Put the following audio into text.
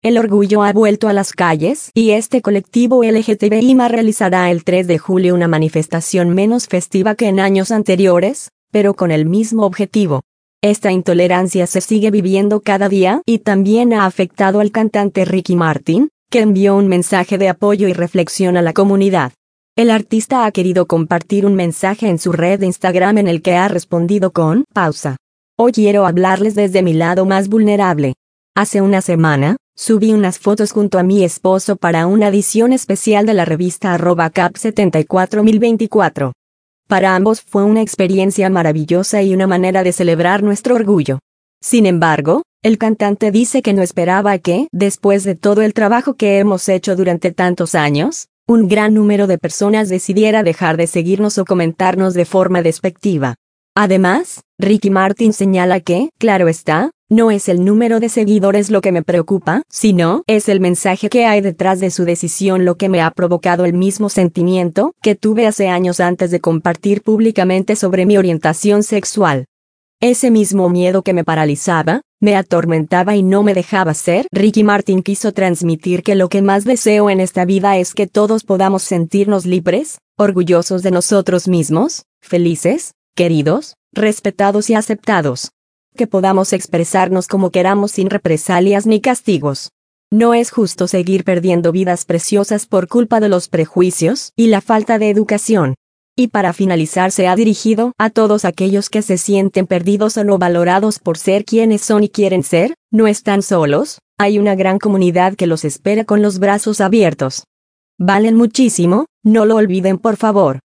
El orgullo ha vuelto a las calles y este colectivo LGTBI+ realizará el 3 de julio una manifestación menos festiva que en años anteriores, pero con el mismo objetivo. Esta intolerancia se sigue viviendo cada día y también ha afectado al cantante Ricky Martin, que envió un mensaje de apoyo y reflexión a la comunidad. El artista ha querido compartir un mensaje en su red de Instagram en el que ha respondido con pausa. Hoy quiero hablarles desde mi lado más vulnerable. Hace una semana, subí unas fotos junto a mi esposo para una edición especial de la revista @cap74024. Para ambos fue una experiencia maravillosa y una manera de celebrar nuestro orgullo. Sin embargo, el cantante dice que no esperaba que, después de todo el trabajo que hemos hecho durante tantos años, un gran número de personas decidiera dejar de seguirnos o comentarnos de forma despectiva. Además, Ricky Martin señala que, claro está, no es el número de seguidores lo que me preocupa, sino es el mensaje que hay detrás de su decisión lo que me ha provocado el mismo sentimiento que tuve hace años antes de compartir públicamente sobre mi orientación sexual. Ese mismo miedo que me paralizaba, me atormentaba y no me dejaba ser. Ricky Martin quiso transmitir que lo que más deseo en esta vida es que todos podamos sentirnos libres, orgullosos de nosotros mismos, felices, queridos, respetados y aceptados. Que podamos expresarnos como queramos sin represalias ni castigos. No es justo seguir perdiendo vidas preciosas por culpa de los prejuicios y la falta de educación. Y para finalizar se ha dirigido a todos aquellos que se sienten perdidos o no valorados por ser quienes son y quieren ser, no están solos, hay una gran comunidad que los espera con los brazos abiertos. Valen muchísimo, no lo olviden por favor.